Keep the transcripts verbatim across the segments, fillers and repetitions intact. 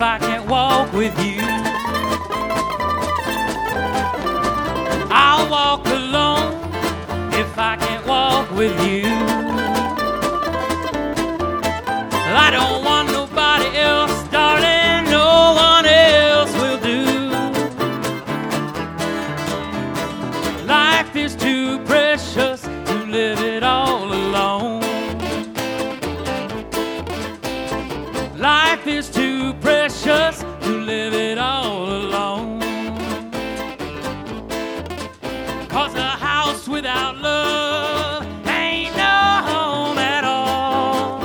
I can't walk with you. I'll walk alone if I can't walk with you. I don't want nobody else, darling, no one else will do. Life is too precious to live it all alone. Life is too precious to live it all alone. 'Cause a house without love ain't no home at all.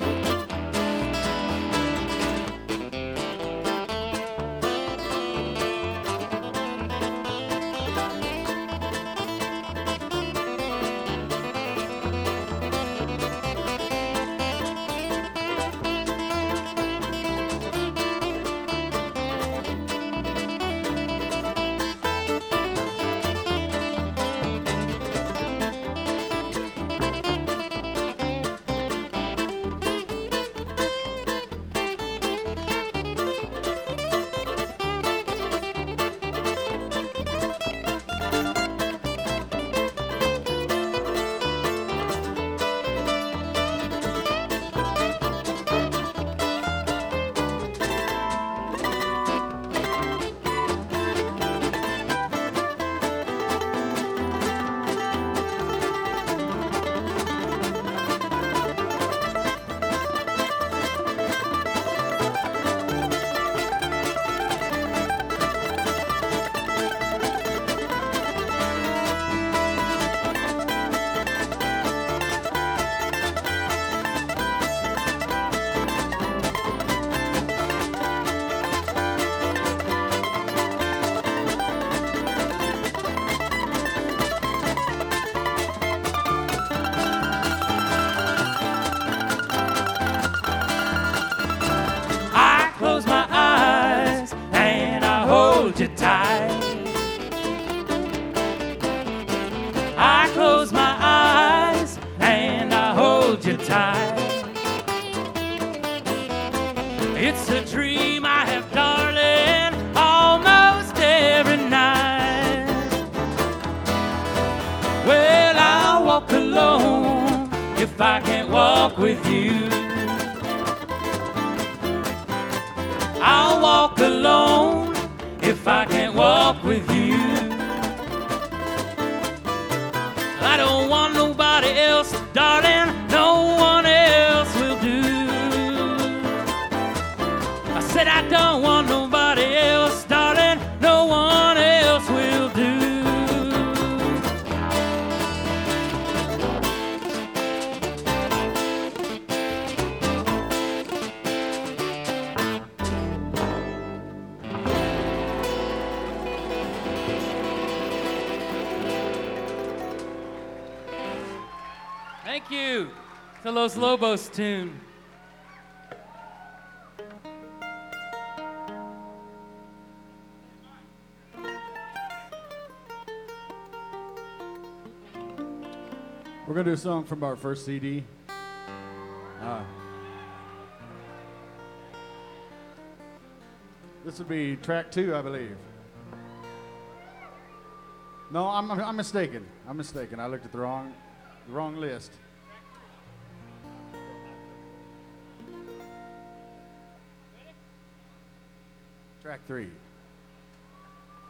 Close my eyes and I hold you tight. I close my eyes and I hold you tight. It's a dream I have, darling, almost every night. Well, I'll walk alone if I can't walk with you. I'll walk alone if I can't walk with you. I don't want nobody else, darling, no one else will do. I said I don't want nobody else, darling, no one else will do. Thank you to Los Lobos tune. We're going to do a song from our first C D. Uh, this would be track two, I believe. No, I'm, I'm mistaken. I'm mistaken. I looked at the wrong, the wrong list. Track three.